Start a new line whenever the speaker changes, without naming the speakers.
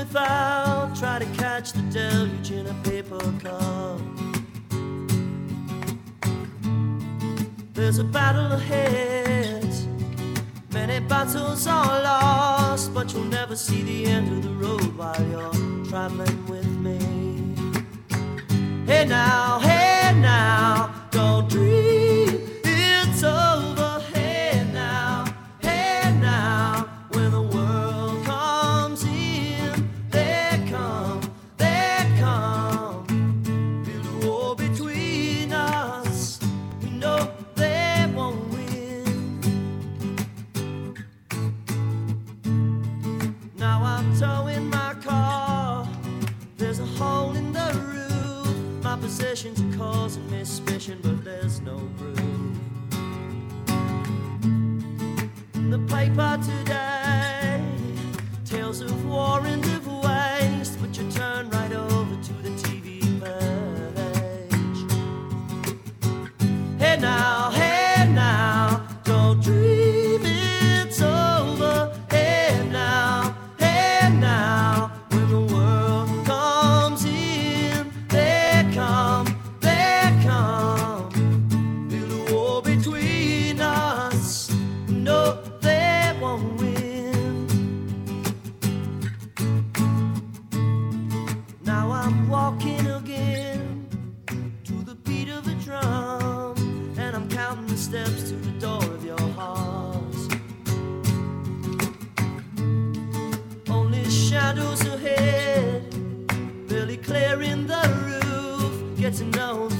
without, try to catch the deluge in a paper cup. There's a battle ahead, many battles are lost, but you'll never see the end of the road while you're traveling with me. Hey now, don't dream it's over. Hey now, when the world comes in, they come. Build a wall between us, we know they won't win. Now I'm towing my car, there's a hole in the roof. My possessions are causing me suspicion, but there's no proof. In the paper today, tales of war and of waste, but you turn right over to the TV page. Hey now, don't dream it's over. Hey now, when the world comes in, they come. Build a wall between us, no, they won't win. Now I'm walking again to the beat of a drum, and I'm counting the steps to the door of your heart. Only shadows ahead, barely clearing the roof. Get to know